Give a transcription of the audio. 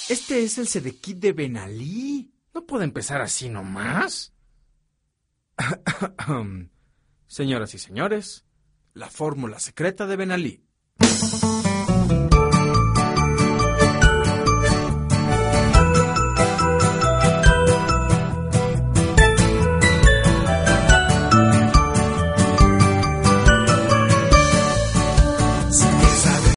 Este es el Sedekit de Ben Ali. ¿No puede empezar así nomás? Señoras y señores, la fórmula secreta de Ben Ali.